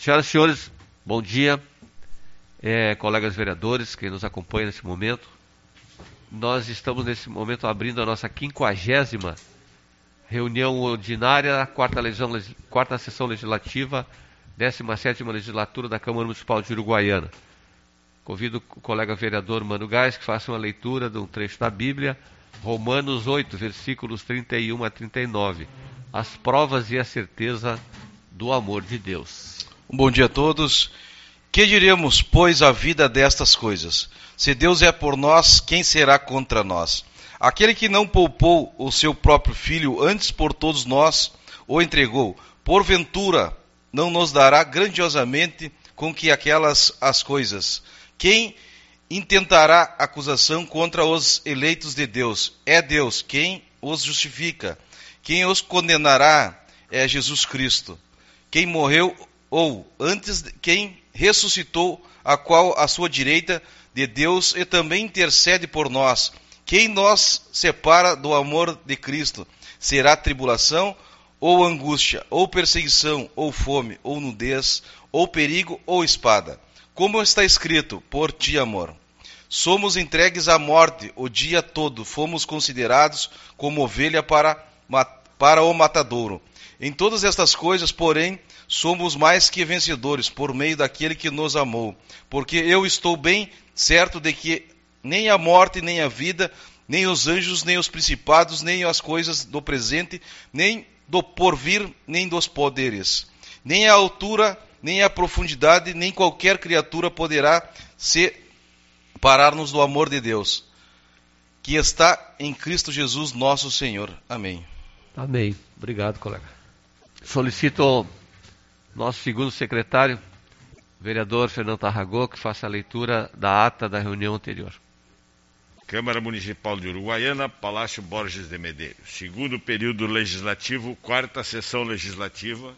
Senhoras e senhores, bom dia. Colegas vereadores que nos acompanham nesse momento. Nós estamos nesse momento abrindo a nossa 50ª reunião ordinária, quarta sessão legislativa, 17ª legislatura da Câmara Municipal de Uruguaiana. Convido o colega vereador Mano Gás que faça uma leitura de um trecho da Bíblia, Romanos 8, versículos 31 a 39. As provas e a certeza do amor de Deus. Bom dia a todos. Que diremos, pois, à vida destas coisas? Se Deus é por nós, quem será contra nós? Aquele que não poupou o seu próprio filho, antes por todos nós o entregou, porventura não nos dará grandiosamente com que aquelas as coisas? Quem intentará acusação contra os eleitos de Deus? É Deus quem os justifica. Quem os condenará é Jesus Cristo, quem morreu, ou antes, quem ressuscitou, a qual à sua direita de Deus e também intercede por nós. Quem nos separa do amor de Cristo? Será tribulação, ou angústia, ou perseguição, ou fome, ou nudez, ou perigo, ou espada? Como está escrito, por ti, amor. Somos entregues à morte o dia todo, fomos considerados como ovelha para o matadouro. Em todas estas coisas, porém, somos mais que vencedores, por meio daquele que nos amou. Porque eu estou bem certo de que nem a morte, nem a vida, nem os anjos, nem os principados, nem as coisas do presente, nem do porvir, nem dos poderes, nem a altura, nem a profundidade, nem qualquer criatura poderá separar-nos do amor de Deus, que está em Cristo Jesus nosso Senhor. Amém. Amém. Obrigado, colega. Solicito nosso segundo secretário, vereador Fernando Tarragó, que faça a leitura da ata da reunião anterior. Câmara Municipal de Uruguaiana, Palácio Borges de Medeiros. Segundo período legislativo, quarta sessão legislativa,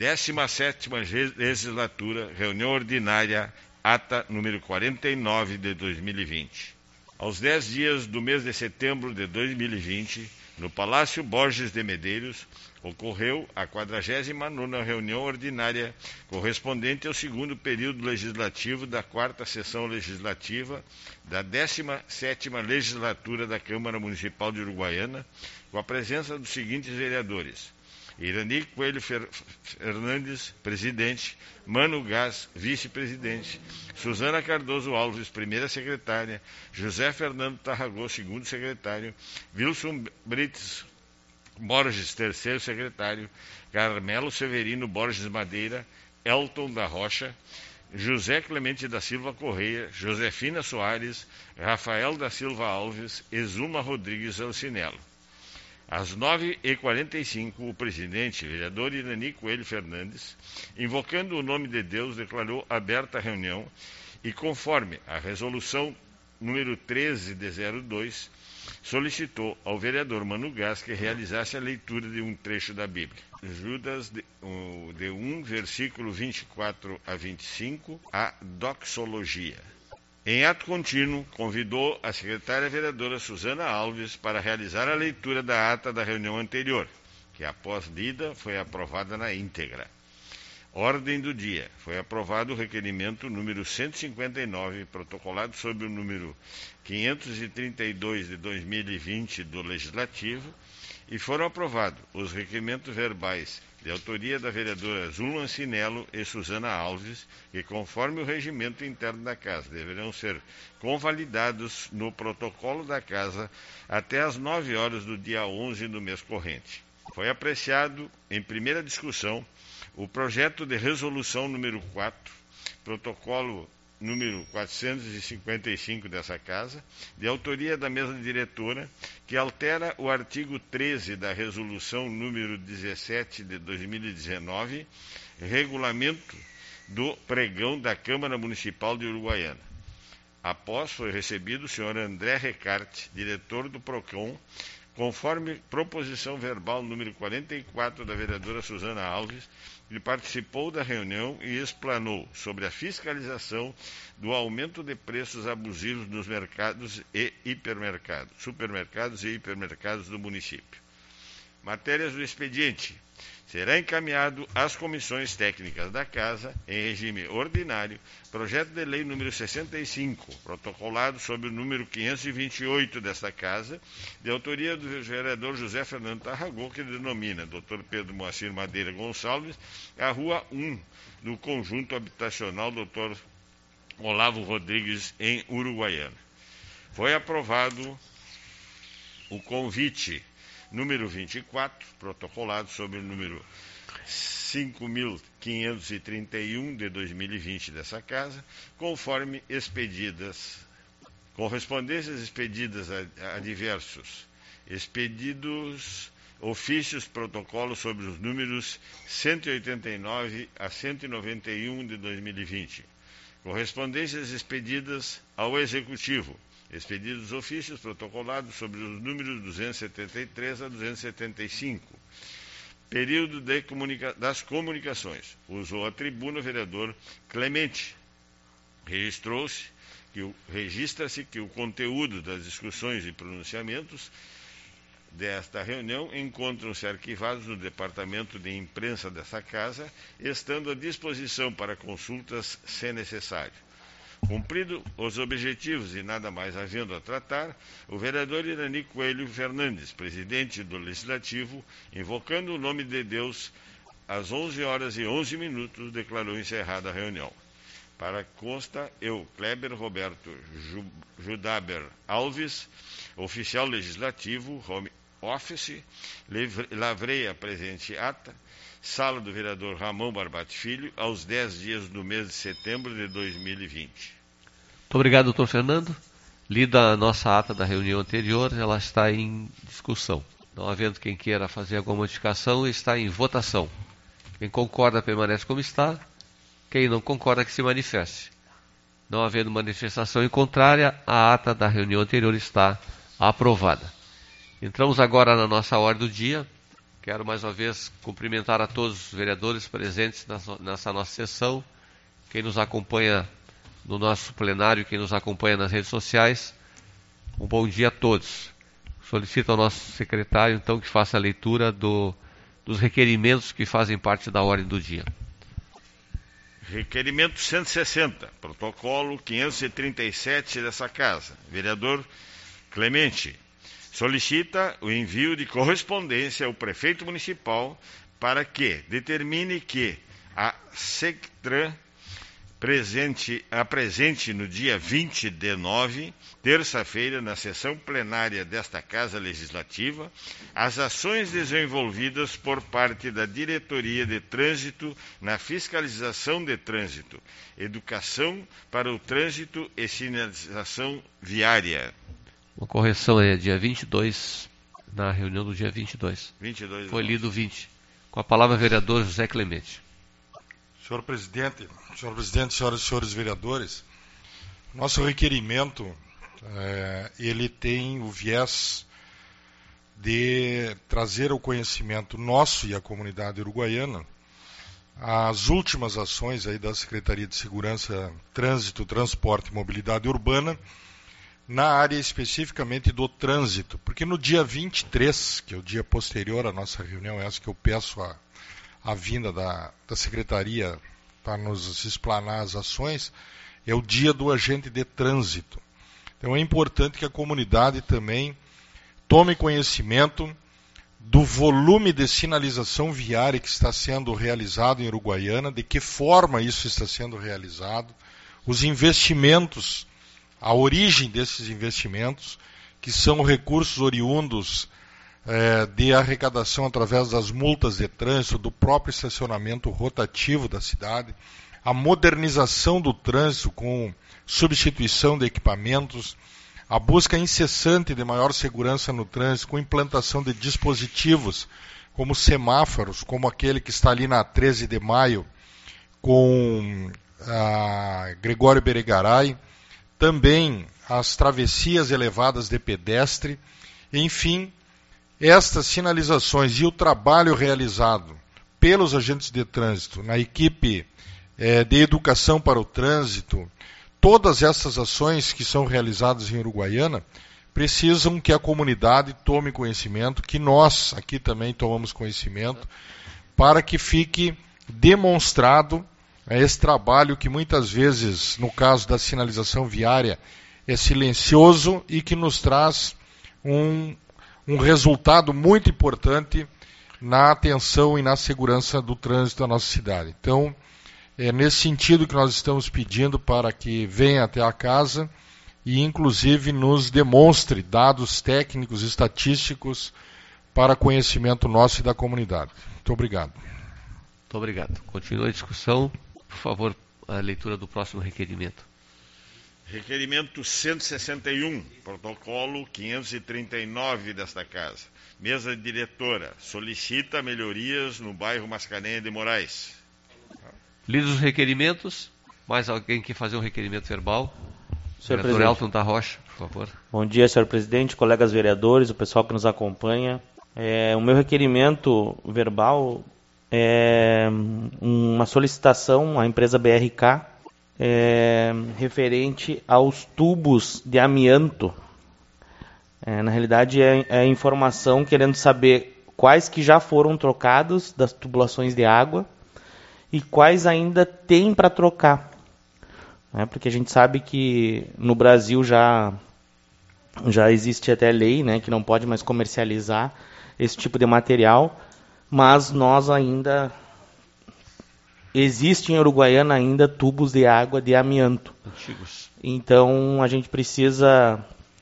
17ª legislatura, reunião ordinária, ata número 49 de 2020. Aos 10 dias do mês de setembro de 2020, no Palácio Borges de Medeiros, ocorreu a 49ª reunião ordinária correspondente ao segundo período legislativo da quarta sessão legislativa da 17ª legislatura da Câmara Municipal de Uruguaiana, com a presença dos seguintes vereadores: Irani Coelho Fernandes, presidente; Mano Gás, vice-presidente; Suzana Cardoso Alves, primeira secretária; José Fernando Tarragó, segundo secretário; Wilson Brites Borges, terceiro secretário; Carmelo Severino Borges Madeira; Elton da Rocha; José Clemente da Silva Correia; Josefina Soares; Rafael da Silva Alves; Exuma Rodrigues Alcinello. Às 9h45, o presidente, vereador Irani Coelho Fernandes, invocando o nome de Deus, declarou aberta a reunião e, conforme a resolução número 13 de 02, solicitou ao vereador Mano Gás que realizasse a leitura de um trecho da Bíblia. Judas de 1, versículo 24 a 25, a doxologia. Em ato contínuo, convidou a secretária vereadora Suzana Alves para realizar a leitura da ata da reunião anterior, que após lida foi aprovada na íntegra. Ordem do dia. Foi aprovado o requerimento número 159, protocolado sob o número 532 de 2020 do Legislativo, e foram aprovados os requerimentos verbais de autoria da vereadora Zulma Ancinello e Suzana Alves, que, conforme o regimento interno da Casa, deverão ser convalidados no protocolo da Casa até às 9 horas do dia 11 do mês corrente. Foi apreciado, em primeira discussão, o projeto de resolução número 4, protocolo número 455 dessa Casa, de autoria da mesa diretora, que altera o artigo 13 da resolução número 17 de 2019, regulamento do pregão da Câmara Municipal de Uruguaiana. Após foi recebido o senhor André Recarte, diretor do PROCON, conforme proposição verbal número 44 da vereadora Suzana Alves, que participou da reunião e explanou sobre a fiscalização do aumento de preços abusivos nos mercados e supermercados do município. Matérias do expediente. Será encaminhado às comissões técnicas da Casa, em regime ordinário, projeto de lei número 65, protocolado sob o número 528 desta Casa, de autoria do vereador José Fernando Tarragão, que denomina Dr. Pedro Moacir Madeira Gonçalves, a Rua 1 do Conjunto Habitacional Dr. Olavo Rodrigues, em Uruguaiana. Foi aprovado o convite número 24, protocolado sob o número 5.531 de 2020 dessa Casa, conforme correspondências expedidas a diversos expedidos ofícios protocolos sobre os números 189 a 191 de 2020, correspondências expedidas ao Executivo, expedidos ofícios protocolados sobre os números 273 a 275. Período das comunicações. Usou a tribuna o vereador Clemente. Registra-se que o conteúdo das discussões e pronunciamentos desta reunião encontram-se arquivados no departamento de imprensa dessa Casa, estando à disposição para consultas se necessário. Cumprido os objetivos e nada mais havendo a tratar, o vereador Irani Coelho Fernandes, presidente do Legislativo, invocando o nome de Deus, às 11h11, declarou encerrada a reunião. Para consta, eu, Kleber Roberto Judaber Alves, oficial legislativo, home office, lavrei a presente ata, Sala do vereador Ramon Barbati Filho, aos 10 dias do mês de setembro de 2020. Muito obrigado, doutor Fernando. Lida a nossa ata da reunião anterior, ela está em discussão. Não havendo quem queira fazer alguma modificação, está em votação. Quem concorda permanece como está, quem não concorda que se manifeste. Não havendo manifestação em contrária, a ata da reunião anterior está aprovada. Entramos agora na nossa ordem do dia. Quero mais uma vez cumprimentar a todos os vereadores presentes nessa nossa sessão, quem nos acompanha no nosso plenário, quem nos acompanha nas redes sociais. Um bom dia a todos. Solicito ao nosso secretário, então, que faça a leitura dos requerimentos que fazem parte da ordem do dia. Requerimento 160, protocolo 537 dessa Casa. Vereador Clemente solicita o envio de correspondência ao prefeito municipal para que determine que a SECTRAN apresente no dia 20 de nove, terça-feira, na sessão plenária desta Casa Legislativa, as ações desenvolvidas por parte da Diretoria de Trânsito na fiscalização de trânsito, educação para o trânsito e sinalização viária. Uma correção é dia 22, na reunião do dia 22. 22 Foi lido 20. Com a palavra, vereador José Clemente. Senhor presidente, senhoras e senhores vereadores, nosso requerimento, ele tem o viés de trazer ao conhecimento nosso e a comunidade uruguaiana as últimas ações aí da Secretaria de Segurança, Trânsito, Transporte e Mobilidade Urbana, na área especificamente do trânsito, porque no dia 23, que é o dia posterior à nossa reunião, essa que eu peço a vinda da Secretaria para nos explanar as ações, é o dia do agente de trânsito. Então é importante que a comunidade também tome conhecimento do volume de sinalização viária que está sendo realizado em Uruguaiana, de que forma isso está sendo realizado, os investimentos, a origem desses investimentos, que são recursos oriundos de arrecadação através das multas de trânsito, do próprio estacionamento rotativo da cidade, a modernização do trânsito com substituição de equipamentos, a busca incessante de maior segurança no trânsito com implantação de dispositivos como semáforos, como aquele que está ali na 13 de maio com a Gregório Beregaray, também as travessias elevadas de pedestre, enfim, estas sinalizações e o trabalho realizado pelos agentes de trânsito na equipe de educação para o trânsito, todas essas ações que são realizadas em Uruguaiana precisam que a comunidade tome conhecimento, que nós aqui também tomamos conhecimento, para que fique demonstrado esse trabalho que muitas vezes, no caso da sinalização viária, é silencioso e que nos traz um resultado muito importante na atenção e na segurança do trânsito da nossa cidade. Então, é nesse sentido que nós estamos pedindo para que venha até a casa e, inclusive, nos demonstre dados técnicos, estatísticos, para conhecimento nosso e da comunidade. Muito obrigado. Muito obrigado. Continua a discussão. Por favor, a leitura do próximo requerimento. Requerimento 161, protocolo 539 desta casa. Mesa diretora solicita melhorias no bairro Mascarenhas de Moraes. Lidos os requerimentos. Mais alguém quer fazer um requerimento verbal? Senhor Vereador presidente. Elton da Rocha, por favor. Bom dia, senhor presidente, colegas vereadores, o pessoal que nos acompanha. O meu requerimento verbal é uma solicitação à empresa BRK referente aos tubos de amianto. Na realidade, é informação querendo saber quais que já foram trocados das tubulações de água e quais ainda tem para trocar. Porque a gente sabe que no Brasil já existe até lei, que não pode mais comercializar esse tipo de material, mas nós ainda... Existe em Uruguaiana ainda tubos de água de amianto. Antigos. Então a gente precisa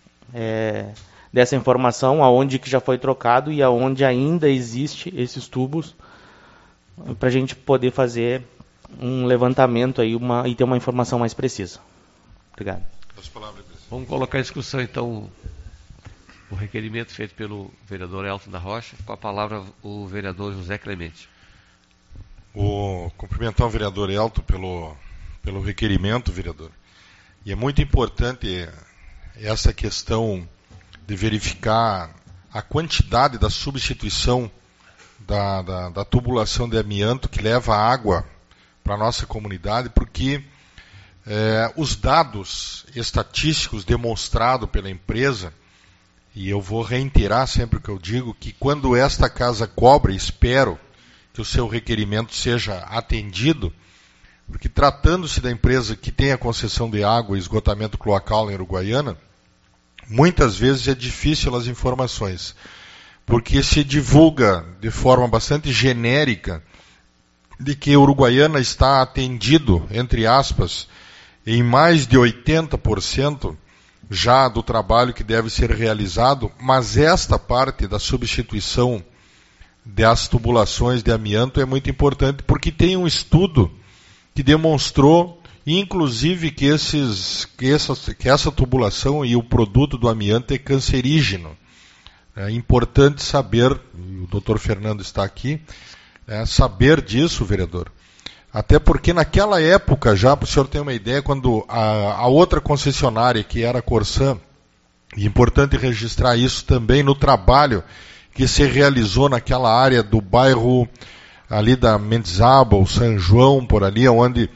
dessa informação, aonde que já foi trocado e aonde ainda existe esses tubos, para a gente poder fazer um levantamento aí e ter uma informação mais precisa. Obrigado. Vamos colocar em discussão então o requerimento feito pelo vereador Elton da Rocha. Com a palavra o vereador José Clemente. Cumprimentar o vereador Elton pelo requerimento, vereador. E é muito importante essa questão de verificar a quantidade da substituição da tubulação de amianto que leva água para a nossa comunidade, porque os dados estatísticos demonstrados pela empresa, e eu vou reiterar sempre o que eu digo, que quando esta casa cobra, espero que o seu requerimento seja atendido, porque tratando-se da empresa que tem a concessão de água e esgotamento cloacal em Uruguaiana, muitas vezes é difícil as informações, porque se divulga de forma bastante genérica de que Uruguaiana está atendido, entre aspas, em mais de 80% já do trabalho que deve ser realizado, mas esta parte da substituição das tubulações de amianto é muito importante, porque tem um estudo que demonstrou, inclusive, que essa tubulação e o produto do amianto é cancerígeno. É importante saber, e o doutor Fernando está aqui, saber disso, vereador. Até porque naquela época, já para o senhor ter uma ideia, quando a outra concessionária, que era a Corsan, e é importante registrar isso também no trabalho que se realizou naquela área do bairro ali da Mendizábal, São João, por ali, onde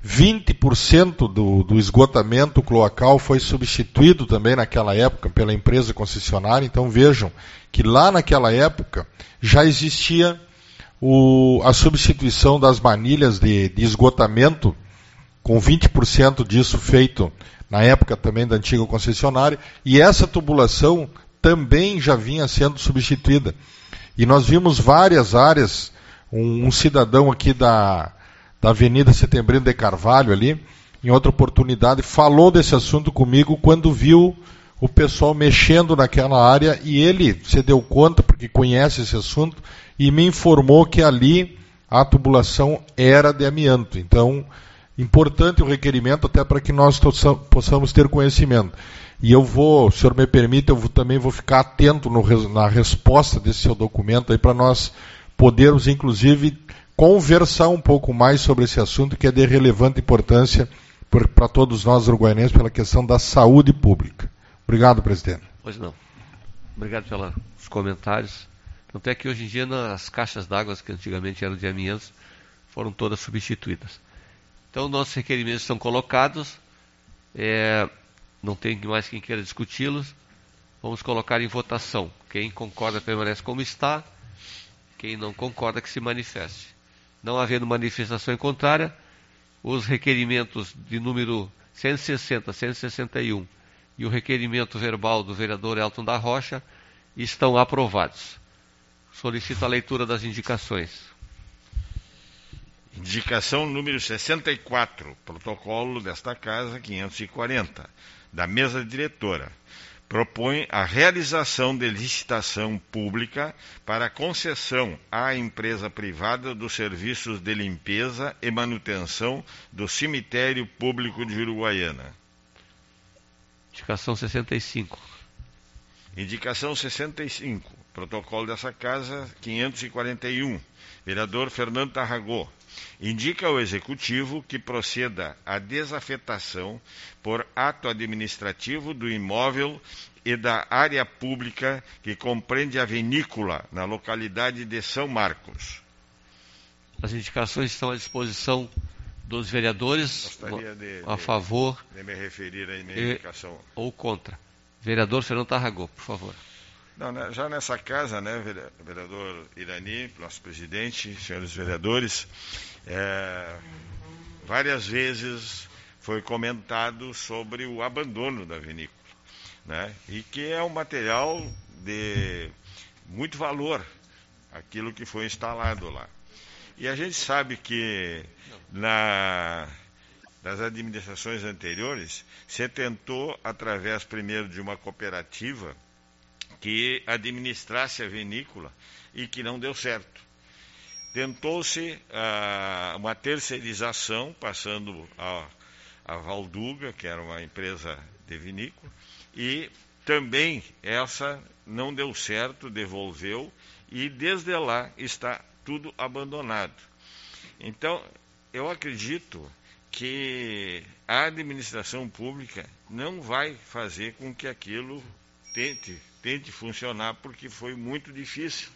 20% do esgotamento cloacal foi substituído também naquela época pela empresa concessionária. Então vejam que lá naquela época já existia a substituição das manilhas de esgotamento, com 20% disso feito na época também da antiga concessionária, e essa tubulação também já vinha sendo substituída. E nós vimos várias áreas, um cidadão aqui da Avenida Setembrino de Carvalho ali, em outra oportunidade, falou desse assunto comigo quando viu o pessoal mexendo naquela área, e ele se deu conta, porque conhece esse assunto, e me informou que ali a tubulação era de amianto. Então, importante o requerimento até para que nós possamos ter conhecimento. E eu vou, se o senhor me permite, também vou ficar atento na resposta desse seu documento aí, para nós podermos, inclusive, conversar um pouco mais sobre esse assunto, que é de relevante importância para todos nós uruguaianenses, pela questão da saúde pública. Obrigado, presidente. Pois não. Obrigado pelos comentários. Tanto é que hoje em dia as caixas d'água, que antigamente eram de amianto, foram todas substituídas. Então, nossos requerimentos estão colocados. Não tem mais quem queira discuti-los. Vamos colocar em votação. Quem concorda permanece como está. Quem não concorda que se manifeste. Não havendo manifestação em contrária, os requerimentos de número 160, 161 e o requerimento verbal do vereador Elton da Rocha estão aprovados. Solicito a leitura das indicações. Indicação número 64, protocolo desta Casa 540, da mesa diretora. Propõe a realização de licitação pública para concessão à empresa privada dos serviços de limpeza e manutenção do cemitério público de Uruguaiana. Indicação 65. Indicação 65, protocolo dessa Casa 541, vereador Fernando Tarragó. Indica ao Executivo que proceda à desafetação por ato administrativo do imóvel e da área pública que compreende a vinícola na localidade de São Marcos. As indicações estão à disposição dos vereadores. Gostaria a favor de me referir à minha indicação. Ou contra. Vereador Fernando Tarragó, por favor. Não, já nessa casa, né, vereador Irani, nosso presidente, senhores vereadores, várias vezes foi comentado sobre o abandono da vinícola, né, e que é um material de muito valor, aquilo que foi instalado lá. E a gente sabe que das administrações anteriores, se tentou, através primeiro de uma cooperativa, que administrasse a vinícola e que não deu certo. Tentou-se uma terceirização, passando a Valduga, que era uma empresa de vinícola, e também essa não deu certo, devolveu, e desde lá está tudo abandonado. Então, eu acredito que a administração pública não vai fazer com que aquilo tente funcionar, porque foi muito difícil.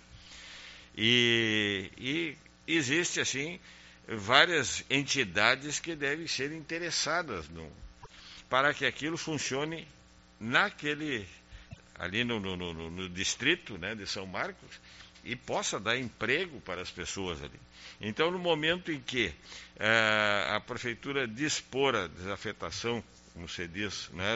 E existe, assim, várias entidades que devem ser interessadas para que aquilo funcione ali no distrito, né, de São Marcos, e possa dar emprego para as pessoas ali. Então, no momento em que a prefeitura dispor a desafetação, como se diz, né,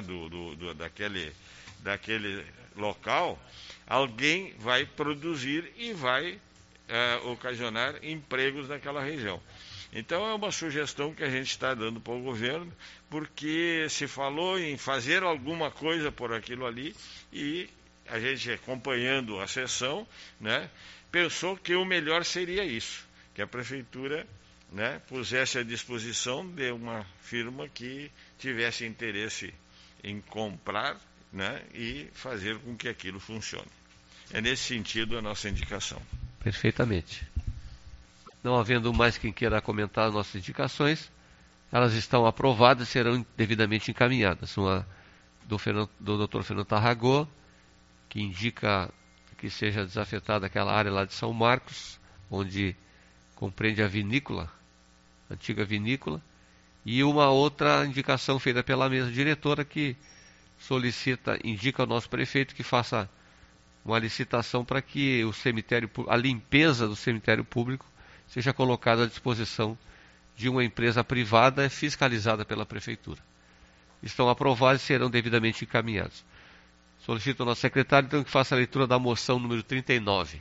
daquele local, alguém vai produzir e vai ocasionar empregos naquela região. Então é uma sugestão que a gente está dando para o governo, porque se falou em fazer alguma coisa por aquilo ali, e a gente, acompanhando a sessão, né, pensou que o melhor seria isso, que a prefeitura, né, pusesse à disposição de uma firma que tivesse interesse em comprar, né, e fazer com que aquilo funcione. É nesse sentido a nossa indicação. Perfeitamente. Não havendo mais quem queira comentar as nossas indicações, elas estão aprovadas e serão devidamente encaminhadas. Uma do Dr. Fernando Tarragó, que indica que seja desafetada aquela área lá de São Marcos, onde compreende a vinícola, a antiga vinícola, e uma outra indicação feita pela mesa diretora que indica ao nosso prefeito que faça uma licitação para que a limpeza do cemitério público seja colocada à disposição de uma empresa privada fiscalizada pela prefeitura. Estão aprovados e serão devidamente encaminhados. Solicito ao nosso secretário, então, que faça a leitura da moção número 39.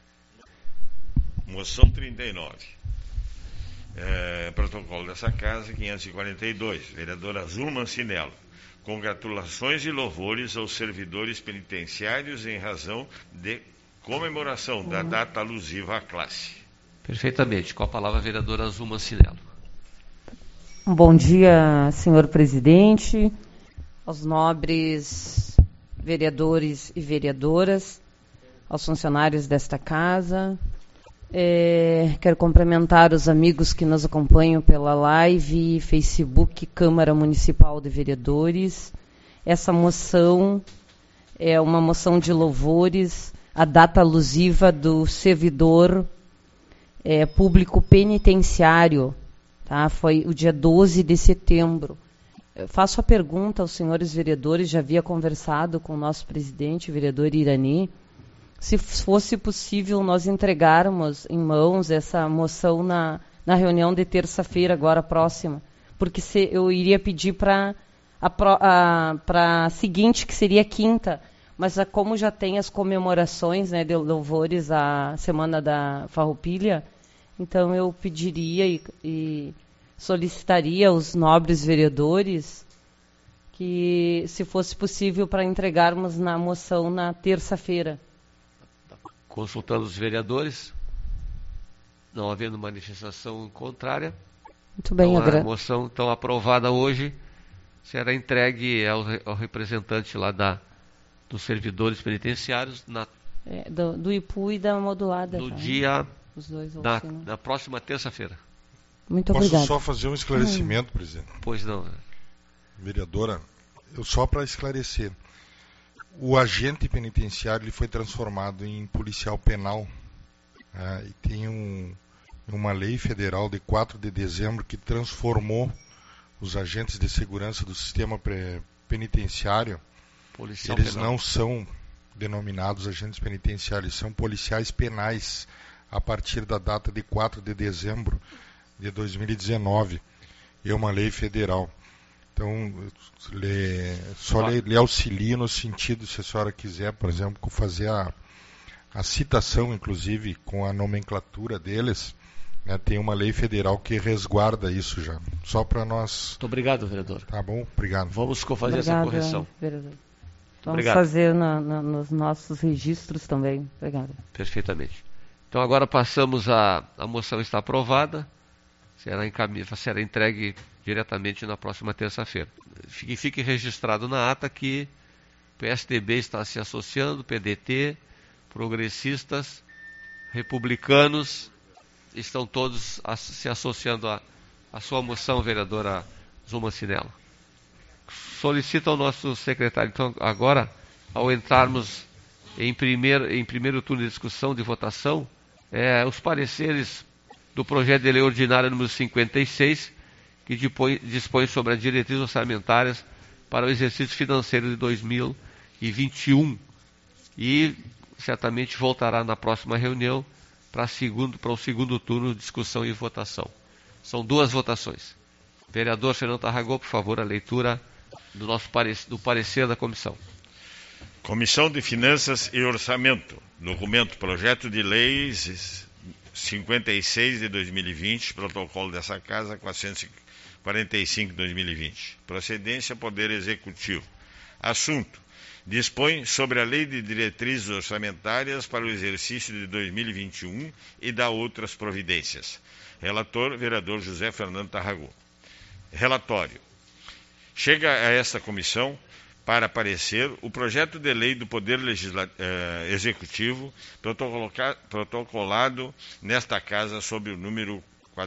Moção 39. Protocolo dessa Casa, 542. Vereadora Azul Mancinello. Congratulações e louvores aos servidores penitenciários em razão de comemoração da data alusiva à classe. Perfeitamente. Com a palavra a vereadora Azul Mancinello. Bom dia, senhor presidente, aos nobres vereadores e vereadoras, aos funcionários desta casa. Quero cumprimentar os amigos que nos acompanham pela live, Facebook, Câmara Municipal de Vereadores. Essa moção é uma moção de louvores à data alusiva do servidor público penitenciário, tá? Foi o dia 12 de setembro. Eu faço a pergunta aos senhores vereadores, já havia conversado com o nosso presidente, o vereador Irani, se fosse possível nós entregarmos em mãos essa moção na reunião de terça-feira, agora próxima, porque eu iria pedir para a seguinte, que seria quinta, mas como já tem as comemorações, né, de louvores à Semana da Farroupilha, então eu pediria e solicitaria aos nobres vereadores que, se fosse possível, para entregarmos na moção na terça-feira. Consultando os vereadores, não havendo manifestação contrária, muito bem, então, a moção então aprovada hoje será entregue ao representante lá dos servidores penitenciários do IPU e da modulada. No dia, os dois na próxima terça-feira. Muito obrigado. Posso só fazer um esclarecimento, presidente? Pois não. Vereadora, só para esclarecer. O agente penitenciário ele foi transformado em policial penal. E tem uma lei federal de 4 de dezembro que transformou os agentes de segurança do sistema penitenciário. Policial eles penal. Não são denominados agentes penitenciários, são policiais penais a partir da data de 4 de dezembro de 2019. É uma lei federal. Então, lhe auxilio no sentido, se a senhora quiser, por exemplo, fazer a citação, inclusive, com a nomenclatura deles, né, tem uma lei federal que resguarda isso já. Só para nós... Muito obrigado, vereador. Tá bom? Obrigado. Vamos fazer essa correção. Vereador. Vamos fazer nos nossos registros também. Obrigado. Perfeitamente. Então, agora passamos a moção está aprovada. Será entregue diretamente na próxima terça-feira. Fique registrado na ata que o PSDB está se associando, PDT, progressistas, republicanos, estão todos se associando à sua moção, vereadora Zuma Cinella. Solicito ao nosso secretário, então, agora, ao entrarmos em primeiro turno de discussão, de votação, os pareceres do projeto de lei ordinária número 56, que dispõe sobre as diretrizes orçamentárias para o exercício financeiro de 2021. E certamente voltará na próxima reunião para o segundo turno de discussão e votação. São 2 votações. Vereador Fernando Tarragó, por favor, a leitura do parecer da comissão. Comissão de Finanças e Orçamento. Documento Projeto de Lei 56 de 2020, protocolo dessa casa 445 de 2020. Procedência Poder Executivo. Assunto: dispõe sobre a Lei de Diretrizes Orçamentárias para o exercício de 2021 e dá outras providências. Relator, vereador José Fernando Tarragó. Relatório. Chega a esta comissão para parecer o projeto de lei do Poder Executivo protocolado nesta casa sob o número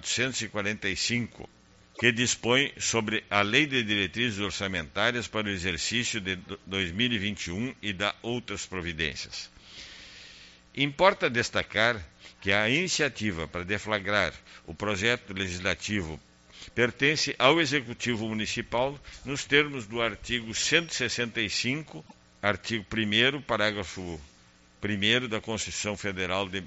445, que dispõe sobre a Lei de Diretrizes Orçamentárias para o exercício de 2021 e dá outras providências. Importa destacar que a iniciativa para deflagrar o projeto legislativo pertence ao Executivo Municipal nos termos do artigo 165, artigo 1º, parágrafo 1º da Constituição Federal de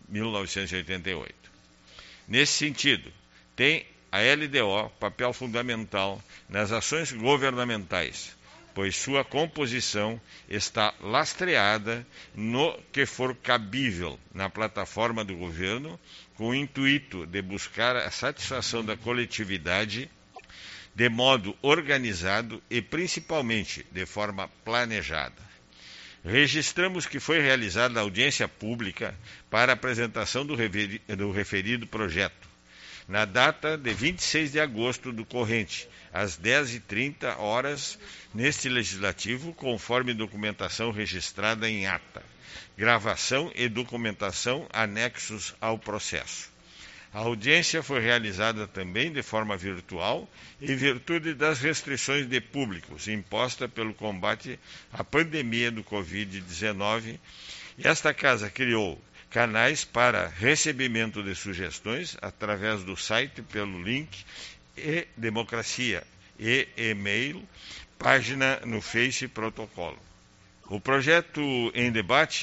1988. Nesse sentido, tem a LDO papel fundamental nas ações governamentais, pois sua composição está lastreada no que for cabível na plataforma do governo, com o intuito de buscar a satisfação da coletividade de modo organizado e principalmente de forma planejada. Registramos que foi realizada audiência pública para apresentação do referido projeto, na data de 26 de agosto do corrente, às 10h30, neste legislativo, conforme documentação registrada em ata, gravação e documentação anexos ao processo. A audiência foi realizada também de forma virtual, em virtude das restrições de públicos impostas pelo combate à pandemia do Covid-19. Esta casa criou canais para recebimento de sugestões através do site pelo link e-democracia e e-mail, página no Face Protocolo. O projeto em debate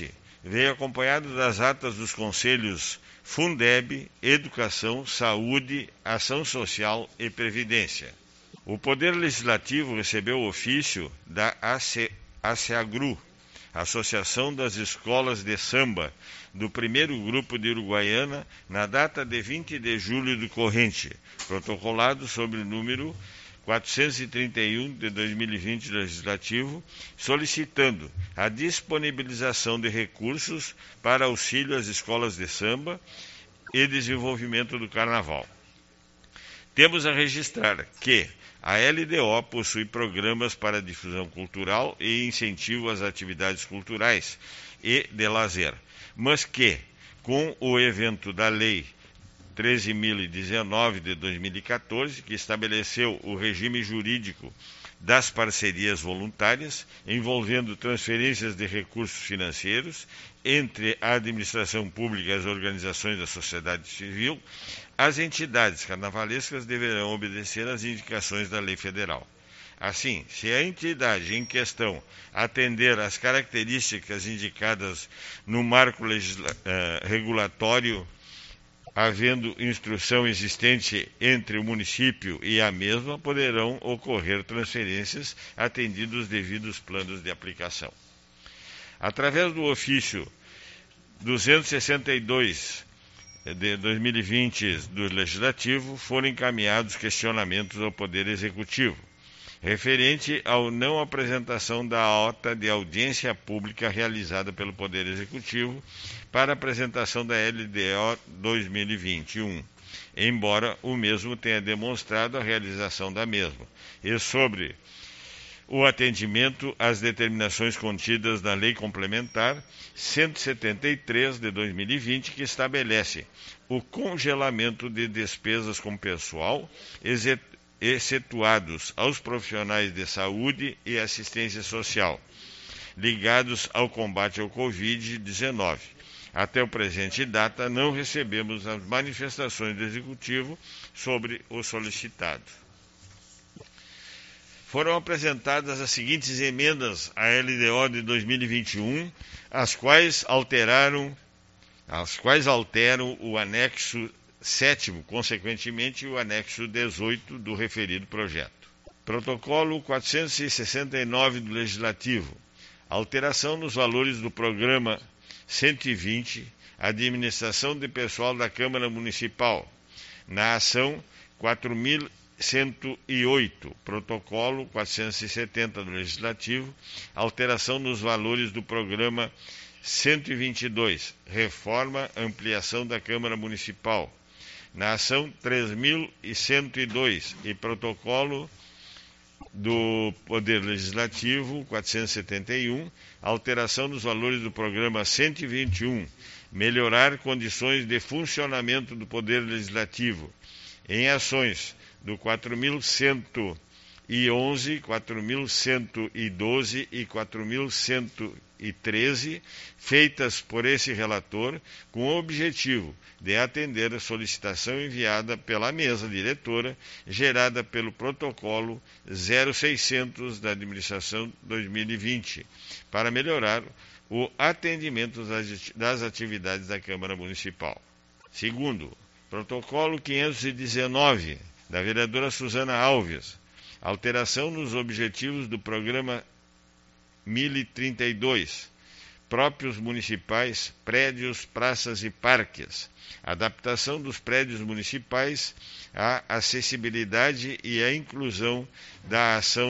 veio acompanhado das atas dos conselhos Fundeb, Educação, Saúde, Ação Social e Previdência. O Poder Legislativo recebeu o ofício da ASEAGRU, Associação das Escolas de Samba, do primeiro grupo de Uruguaiana, na data de 20 de julho do corrente, protocolado sob o número 431 de 2020 legislativo, solicitando a disponibilização de recursos para auxílio às escolas de samba e desenvolvimento do carnaval. Temos a registrar que a LDO possui programas para difusão cultural e incentivo às atividades culturais e de lazer, mas que, com o evento da Lei 13.019 de 2014, que estabeleceu o regime jurídico das parcerias voluntárias, envolvendo transferências de recursos financeiros entre a administração pública e as organizações da sociedade civil, as entidades carnavalescas deverão obedecer às indicações da lei federal. Assim, se a entidade em questão atender às características indicadas no marco regulatório, havendo instrução existente entre o município e a mesma, poderão ocorrer transferências atendidos os devidos planos de aplicação. Através do ofício 262 de 2020 do Legislativo, foram encaminhados questionamentos ao Poder Executivo, referente à não apresentação da ata de audiência pública realizada pelo Poder Executivo para apresentação da LDO 2021, embora o mesmo tenha demonstrado a realização da mesma, e sobre o atendimento às determinações contidas na Lei Complementar 173 de 2020, que estabelece o congelamento de despesas com pessoal, excetuados aos profissionais de saúde e assistência social, ligados ao combate ao Covid-19. Até o presente data, não recebemos as manifestações do Executivo sobre o solicitado. Foram apresentadas as seguintes emendas à LDO de 2021, as quais alteram o anexo 7º, consequentemente o anexo 18 do referido projeto. Protocolo 469 do Legislativo. Alteração nos valores do programa 120, Administração de Pessoal da Câmara Municipal, na ação 4.108, Protocolo 470 do Legislativo, alteração nos valores do programa 122, Reforma, Ampliação da Câmara Municipal, na ação 3.102 e Protocolo do Poder Legislativo 471, alteração nos valores do programa 121, melhorar condições de funcionamento do Poder Legislativo, em ações do 4.111, 4.112 e 4.113, feitas por esse relator, com o objetivo de atender a solicitação enviada pela mesa diretora, gerada pelo protocolo 0600 da Administração 2020, para melhorar o atendimento das atividades da Câmara Municipal. Segundo, protocolo 519, da vereadora Suzana Alves, alteração nos objetivos do programa 1032, próprios municipais, prédios, praças e parques, adaptação dos prédios municipais à acessibilidade e à inclusão da ação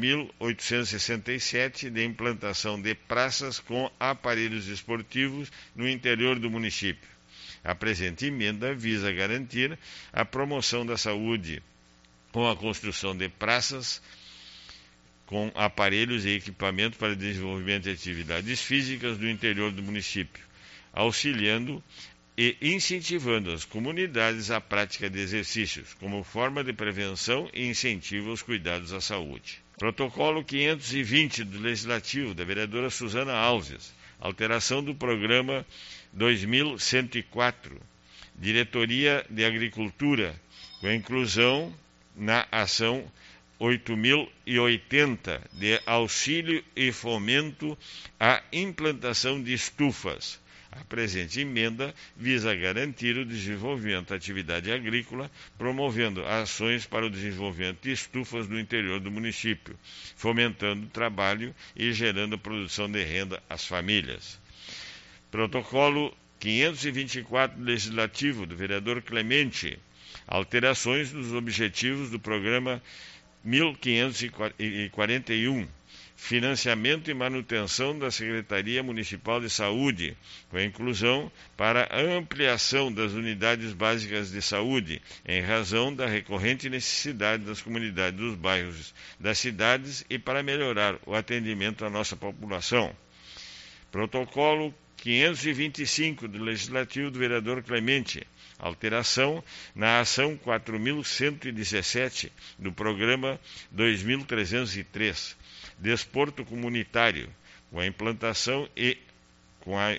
2867 de implantação de praças com aparelhos esportivos no interior do município. A presente emenda visa garantir a promoção da saúde com a construção de praças com aparelhos e equipamentos para desenvolvimento de atividades físicas no interior do município, auxiliando e incentivando as comunidades à prática de exercícios, como forma de prevenção e incentivo aos cuidados à saúde. Protocolo 520 do Legislativo, da vereadora Suzana Alves, alteração do programa 2104, Diretoria de Agricultura, com a inclusão na ação 8.080 de auxílio e fomento à implantação de estufas. A presente emenda visa garantir o desenvolvimento da atividade agrícola, promovendo ações para o desenvolvimento de estufas no interior do município, fomentando o trabalho e gerando produção de renda às famílias. Protocolo 524 legislativo do vereador Clemente. Alterações nos objetivos do programa 1541. Financiamento e manutenção da Secretaria Municipal de Saúde, com a inclusão para a ampliação das unidades básicas de saúde, em razão da recorrente necessidade das comunidades dos bairros das cidades e para melhorar o atendimento à nossa população. Protocolo 525 do Legislativo do vereador Clemente. Alteração na ação 4.117 do programa 2.303. Desporto comunitário, com a implantação e com a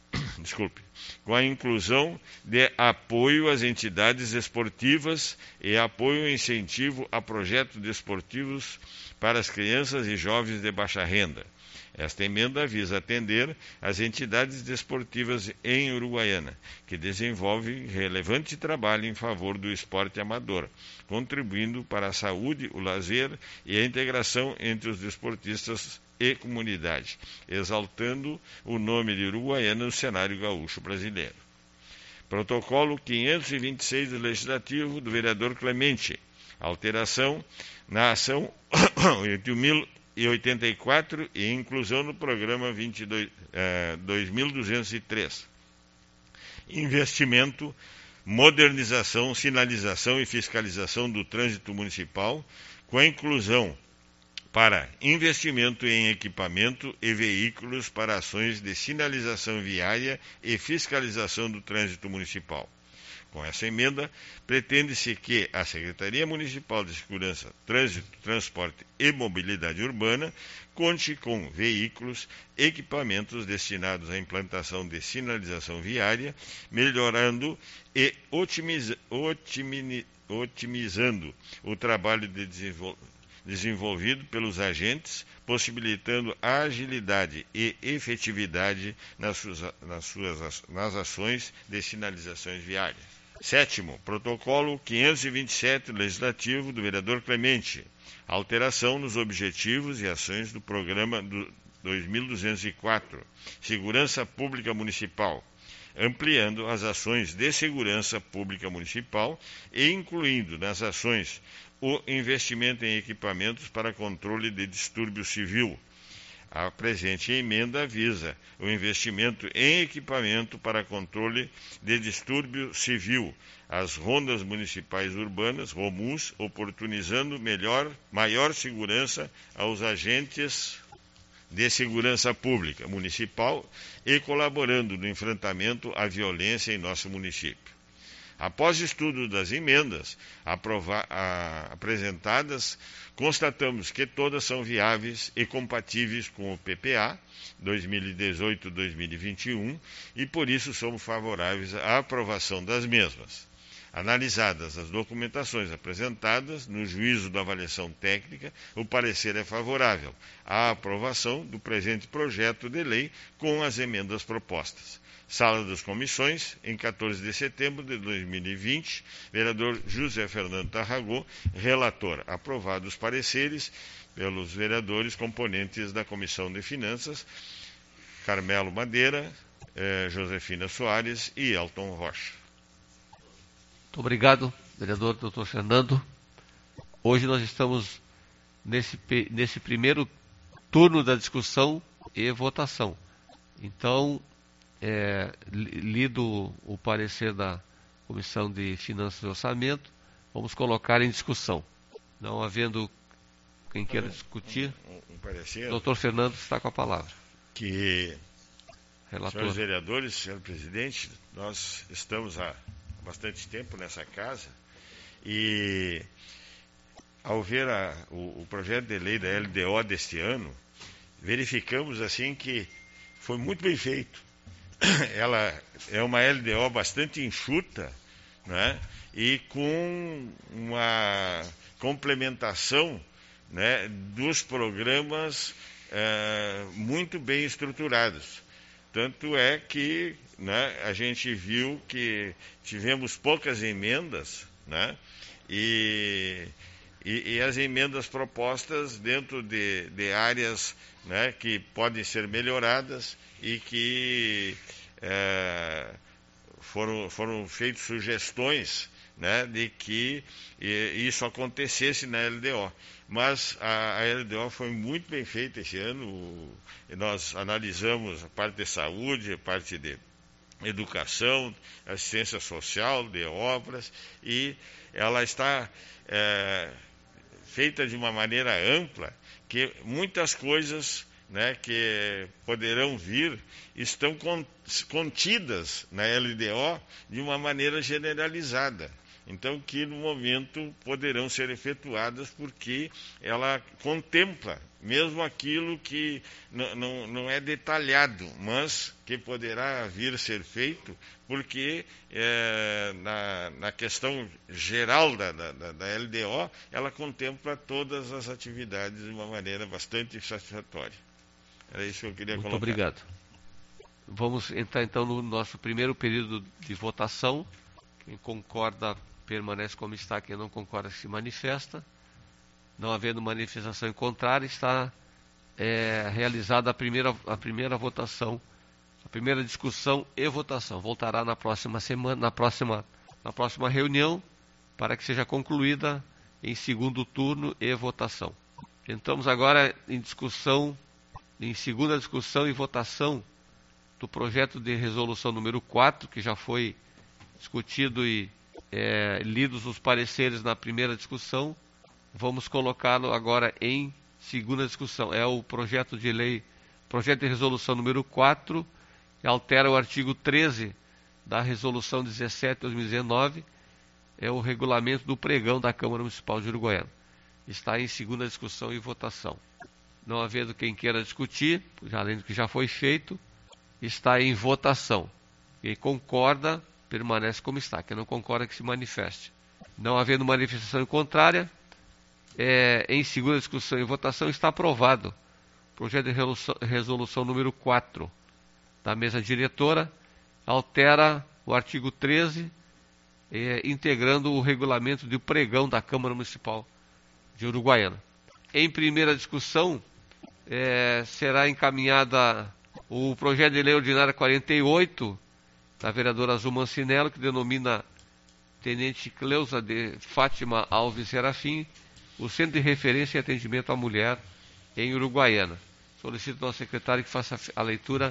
inclusão de apoio às entidades esportivas e apoio e incentivo a projetos desportivos para as crianças e jovens de baixa renda. Esta emenda visa atender as entidades desportivas em Uruguaiana, que desenvolvem relevante trabalho em favor do esporte amador, contribuindo para a saúde, o lazer e a integração entre os desportistas e comunidade, exaltando o nome de Uruguaiana no cenário gaúcho brasileiro. Protocolo 526 do Legislativo do vereador Clemente. Alteração na ação 8.084 e inclusão no programa 2.203. Investimento, modernização, sinalização e fiscalização do trânsito municipal, com a inclusão para investimento em equipamento e veículos para ações de sinalização viária e fiscalização do trânsito municipal. Com essa emenda, pretende-se que a Secretaria Municipal de Segurança, Trânsito, Transporte e Mobilidade Urbana conte com veículos, equipamentos destinados à implantação de sinalização viária, melhorando e otimizando o trabalho desenvolvido pelos agentes, possibilitando a agilidade e efetividade nas ações de sinalizações viárias. 7º, protocolo 527 legislativo do vereador Clemente. Alteração nos objetivos e ações do programa 2204, Segurança Pública Municipal, ampliando as ações de segurança pública municipal e incluindo nas ações o investimento em equipamentos para controle de distúrbio civil. A presente emenda visa o investimento em equipamento para controle de distúrbio civil, as rondas municipais urbanas, ROMUS, oportunizando maior segurança aos agentes de segurança pública municipal e colaborando no enfrentamento à violência em nosso município. Após estudo das emendas apresentadas, constatamos que todas são viáveis e compatíveis com o PPA 2018-2021 e por isso somos favoráveis à aprovação das mesmas. Analisadas as documentações apresentadas, no juízo da avaliação técnica, o parecer é favorável à aprovação do presente projeto de lei com as emendas propostas. Sala das Comissões, em 14 de setembro de 2020, vereador José Fernando Tarragó, relator. Aprovados os pareceres pelos vereadores componentes da Comissão de Finanças, Carmelo Madeira, Josefina Soares e Elton Rocha. Muito obrigado, vereador Dr. Fernando. Hoje nós estamos nesse primeiro turno da discussão e votação. Então, lido o parecer da Comissão de Finanças e Orçamento, vamos colocar em discussão. Não havendo quem queira discutir, um parecer, Dr. Fernando está com a palavra. Relator. Senhores vereadores, senhor presidente, nós estamos há bastante tempo nessa casa e ao ver o projeto de lei da LDO deste ano, verificamos assim que foi muito bem feito. Ela é uma LDO bastante enxuta, né? E com uma complementação né, dos programas muito bem estruturados. Tanto é que, né, a gente viu que tivemos poucas emendas, né, e as emendas propostas dentro de áreas, né, que podem ser melhoradas e que foram feitas sugestões, né, de que isso acontecesse na LDO. Mas a LDO foi muito bem feita esse ano. Nós analisamos a parte de saúde, a parte de educação, assistência social, de obras, e ela está feita de uma maneira ampla, que muitas coisas, né, que poderão vir estão contidas na LDO de uma maneira generalizada. Então, que no momento poderão ser efetuadas, porque ela contempla mesmo aquilo que não é detalhado, mas que poderá vir a ser feito, porque na questão geral da LDO, ela contempla todas as atividades de uma maneira bastante satisfatória. Era isso que eu queria colocar. Muito obrigado. Vamos entrar então no nosso primeiro período de votação. Quem concorda permanece como está, quem não concorda se manifesta. Não havendo manifestação em contrário, está realizada a primeira votação, a primeira discussão e votação. Voltará na próxima semana, na próxima reunião, para que seja concluída em segundo turno e votação. Entramos agora em segunda discussão e votação do projeto de resolução número 4, que já foi discutido e lidos os pareceres na primeira discussão. Vamos colocá-lo agora em segunda discussão. É o projeto de resolução número 4, que altera o artigo 13 da resolução 17/2019, é o regulamento do pregão da Câmara Municipal de Uruguaiana. Está em segunda discussão e votação. Não havendo quem queira discutir, além do que já foi feito, está em votação. Quem concorda, permanece como está. Quem não concorda, que se manifeste. Não havendo manifestação contrária, em segunda discussão e votação, está aprovado o projeto de resolução número 4 da mesa diretora, altera o artigo 13, integrando o regulamento de pregão da Câmara Municipal de Uruguaiana. Em primeira discussão, será encaminhada o projeto de lei ordinária 48, da vereadora Azul Mancinello, que denomina Tenente Cleusa de Fátima Alves Serafim, o Centro de Referência e Atendimento à Mulher em Uruguaiana. Solicito ao nosso secretário que faça a leitura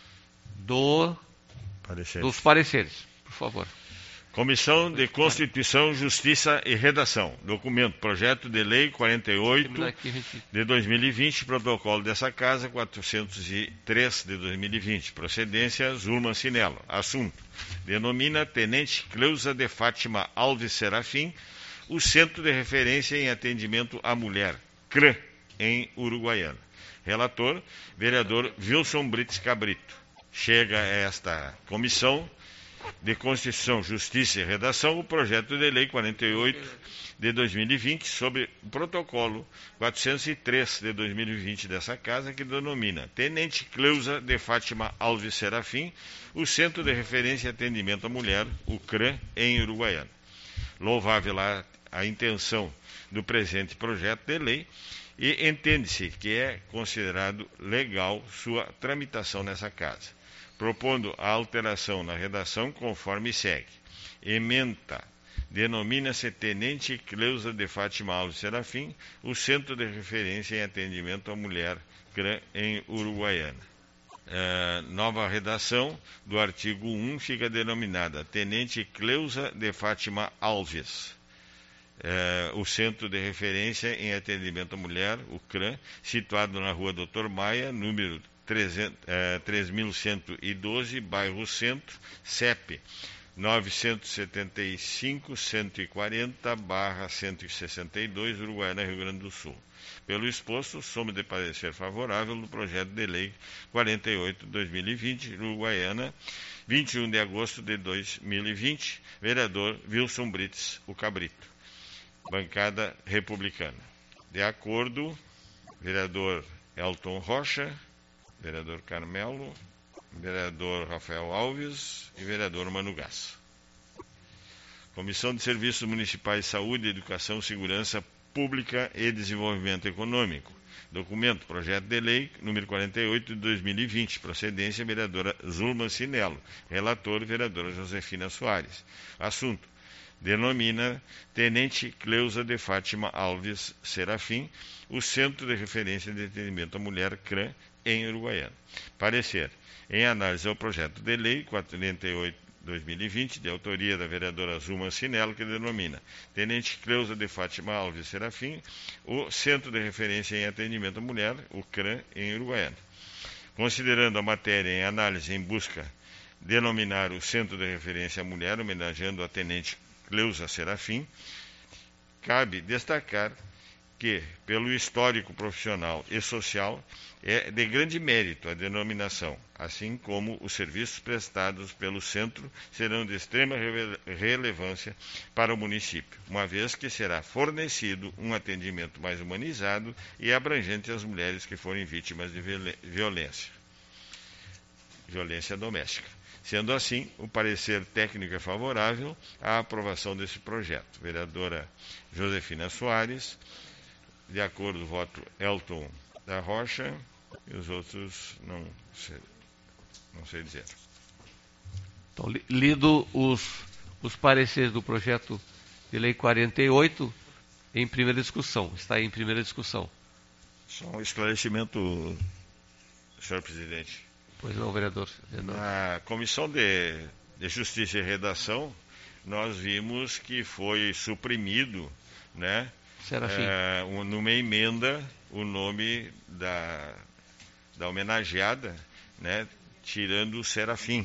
dos pareceres, por favor. Comissão de Constituição, Justiça e Redação. Documento, projeto de lei 48 de 2020, protocolo dessa casa 403 de 2020. Procedência, Azul Mancinello. Assunto, denomina Tenente Cleusa de Fátima Alves Serafim, o Centro de Referência em Atendimento à Mulher, CRAM, em Uruguaiana. Relator, vereador Wilson Brites Cabrito. Chega a esta comissão de Constituição, Justiça e Redação o projeto de lei 48 de 2020 sobre o protocolo 403 de 2020 dessa casa, que denomina Tenente Cleusa de Fátima Alves Serafim, o Centro de Referência e Atendimento à Mulher, o CRAM, em Uruguaiana. Louvável a intenção do presente projeto de lei, e entende-se que é considerado legal sua tramitação nessa casa, propondo a alteração na redação conforme segue. Ementa, denomina-se Tenente Cleusa de Fátima Alves Serafim, o Centro de Referência em Atendimento à Mulher, CRAM, em Uruguaiana. Nova redação do artigo 1 fica denominada Tenente Cleusa de Fátima Alves, o Centro de Referência em Atendimento à Mulher, o CRAM, situado na Rua Doutor Maia, número 3112, bairro Centro, CEP 975-140/162, Uruguaiana, Rio Grande do Sul. Pelo exposto, somos de parecer favorável no projeto de lei 48 de 2020, Uruguaiana, 21 de agosto de 2020, vereador Wilson Brites, o Cabrito. Bancada republicana. De acordo, vereador Elton Rocha, vereador Carmelo, vereador Rafael Alves e vereador Mano Gás. Comissão de Serviços Municipais de Saúde, Educação, Segurança Pública e Desenvolvimento Econômico. Documento, projeto de lei, número 48 de 2020, procedência, vereadora Zulma Sinello. Relator, vereadora Josefina Soares. Assunto, denomina Tenente Cleusa de Fátima Alves Serafim, o Centro de Referência de Atendimento à Mulher, CRAM, em Uruguaiana. Parecer, em análise ao projeto de lei 48/2020, de autoria da vereadora Zulma Sinello, que denomina Tenente Cleusa de Fátima Alves Serafim, o Centro de Referência em Atendimento à Mulher, o CRAM, em Uruguaiana. Considerando a matéria em análise em busca de denominar o Centro de Referência à Mulher, homenageando a Tenente Cleusa Serafim, cabe destacar que, pelo histórico profissional e social, é de grande mérito a denominação, assim como os serviços prestados pelo centro serão de extrema relevância para o município, uma vez que será fornecido um atendimento mais humanizado e abrangente às mulheres que forem vítimas de violência doméstica. Sendo assim, o parecer técnico é favorável à aprovação desse projeto. Vereadora Josefina Soares, de acordo, voto Elton da Rocha, e os outros não sei dizer. Então, lido os pareceres do projeto de lei 48 em primeira discussão. Está aí em primeira discussão. Só um esclarecimento, senhor presidente. Pois não, vereador. Na Comissão de Justiça e Redação, nós vimos que foi suprimido, né, numa emenda, o nome da homenageada, né, tirando o Serafim.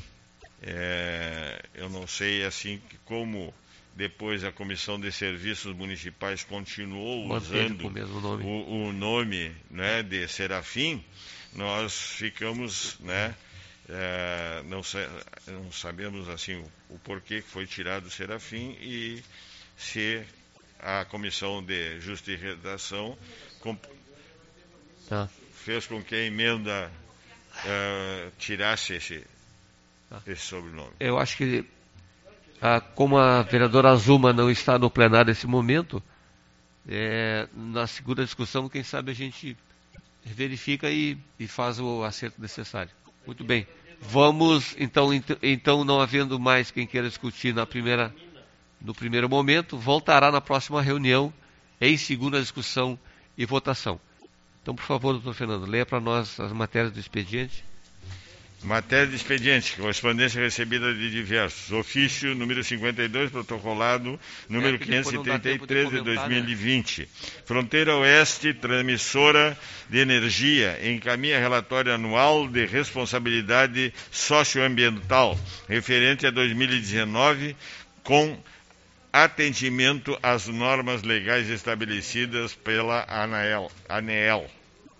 Eu não sei assim como depois a Comissão de Serviços Municipais continuou usando o nome, né, de Serafim. Nós ficamos, né, não sabemos assim o porquê que foi tirado o Serafim e se a Comissão de Justiça e Redação fez com que a emenda tirasse esse sobrenome. Eu acho que, como a vereadora Azuma não está no plenário nesse momento, na segunda discussão, quem sabe a gente verifica e faz o acerto necessário. Muito bem. Vamos, então não havendo mais quem queira discutir no primeiro momento, voltará na próxima reunião em segunda discussão e votação. Então, por favor, doutor Fernando, leia para nós as matérias do expediente. Matéria de expediente, correspondência recebida de diversos. Ofício número 52, protocolado número 533 de 2020. Né? Fronteira Oeste, Transmissora de Energia, encaminha relatório anual de responsabilidade socioambiental, referente a 2019, com atendimento às normas legais estabelecidas pela ANEEL.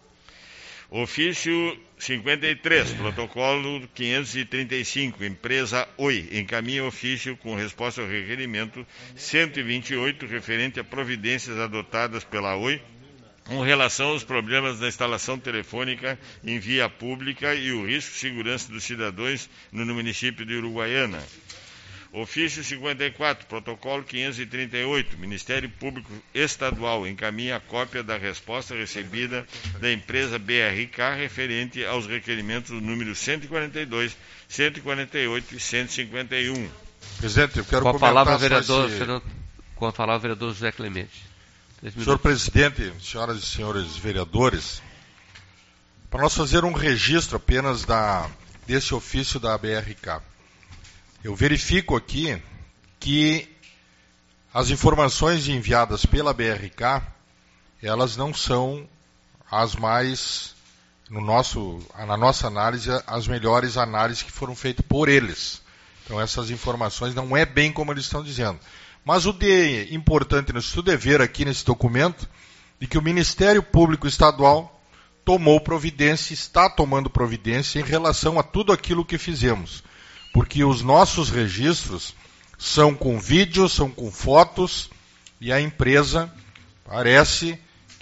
Ofício 53, protocolo 535, empresa Oi, encaminha ofício com resposta ao requerimento 128, referente a providências adotadas pela Oi com relação aos problemas da instalação telefônica em via pública e o risco de segurança dos cidadãos no município de Uruguaiana. Ofício 54, protocolo 538, Ministério Público Estadual encaminha a cópia da resposta recebida da empresa BRK referente aos requerimentos números 142, 148 e 151. Presidente, eu quero com a palavra, vereador Fernando, com a palavra, vereador José Clemente. Senhor presidente, senhoras e senhores vereadores, para nós fazer um registro apenas desse ofício da BRK. Eu verifico aqui que as informações enviadas pela BRK, elas não são as mais, na nossa análise, as melhores análises que foram feitas por eles. Então essas informações não é bem como eles estão dizendo. Mas o de importante nisso tudo é ver aqui nesse documento de que o Ministério Público Estadual tomou providência, está tomando providência em relação a tudo aquilo que fizemos. Porque os nossos registros são com vídeos, são com fotos, e a empresa parece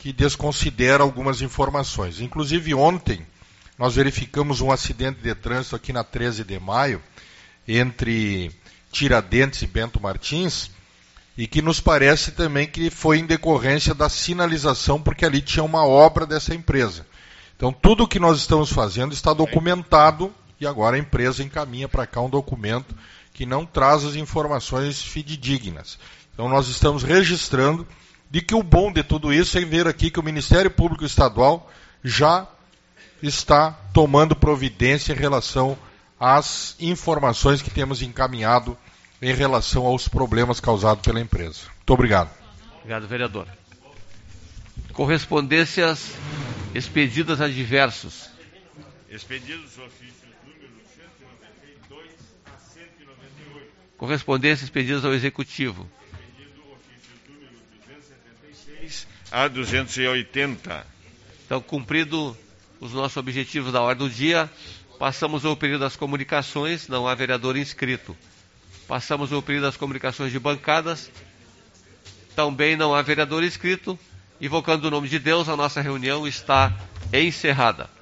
que desconsidera algumas informações. Inclusive ontem nós verificamos um acidente de trânsito aqui na 13 de maio, entre Tiradentes e Bento Martins, e que nos parece também que foi em decorrência da sinalização, porque ali tinha uma obra dessa empresa. Então tudo o que nós estamos fazendo está documentado, e agora a empresa encaminha para cá um documento que não traz as informações fidedignas. Então nós estamos registrando de que o bom de tudo isso é ver aqui que o Ministério Público Estadual já está tomando providência em relação às informações que temos encaminhado em relação aos problemas causados pela empresa. Muito obrigado. Obrigado, vereador. Correspondências expedidas a diversos. Expedidos os ofícios número 192 a 198. Correspondências expedidas ao Executivo. Expedido o ofício número 276 a 280. Então, cumprido os nossos objetivos da ordem do dia, passamos ao período das comunicações, não há vereador inscrito. Passamos ao período das comunicações de bancadas, também não há vereador inscrito. Invocando o nome de Deus, a nossa reunião está encerrada.